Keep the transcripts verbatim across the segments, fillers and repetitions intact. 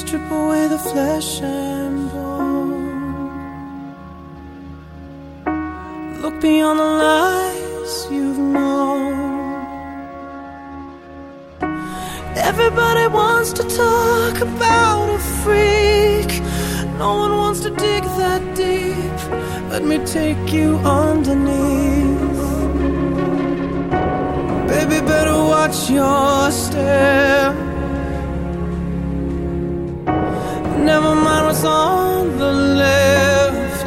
strip away the flesh and bone. Look beyond the lies you've known. Everybody wants to talk about a freak. No one wants to dig that deep. Let me take you underneath. Baby, better watch your step. Never mind what's on the left.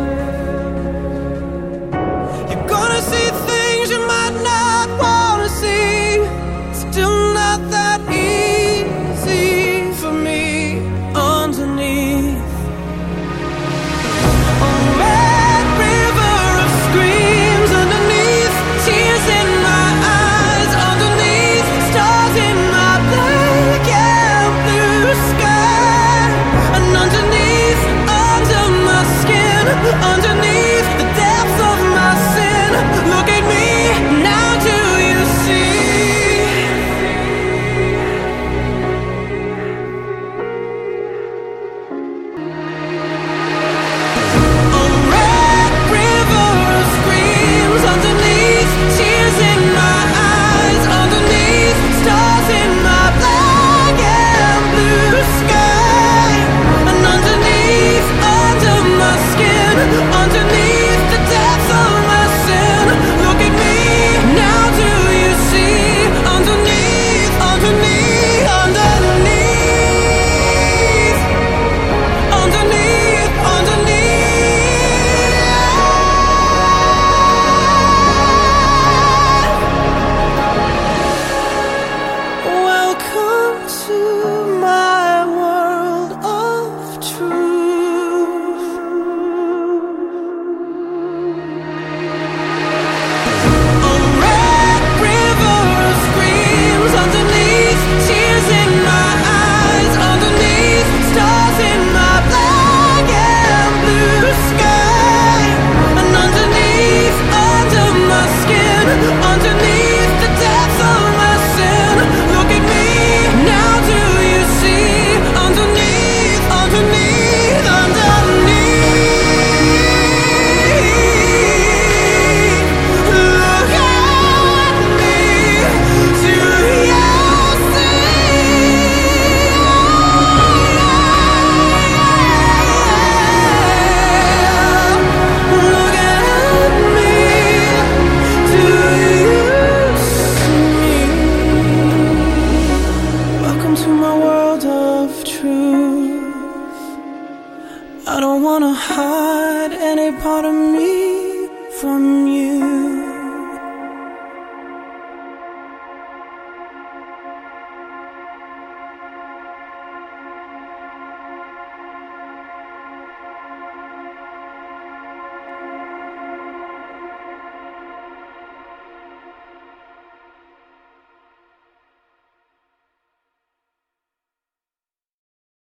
You're gonna see things you might not wanna see. Still not that easy for me underneath. A red river of screams underneath, tears in my eyes underneath, stars in my black and blue sky. And underneath, under my skin, underneath the depths of my sin, look at me, now do you see? A red river of screams underneath, tears in my eyes underneath, stars in my black and blue sky. And underneath, under my skin, underneath the depths of my sin, look at me, now do you see? Underneath, underneath, underneath, underneath, underneath. Welcome to my world of truth. A red river of screams underneath, tears in my eyes underneath, stars in my black and blue sky. And underneath, under my skin, underneath the depths of my sin, look at me, now do you see? Underneath, underneath, underneath, look at me, do you see? Look at me, do you see? Welcome to my world of truth. I don't wanna hide any part of me from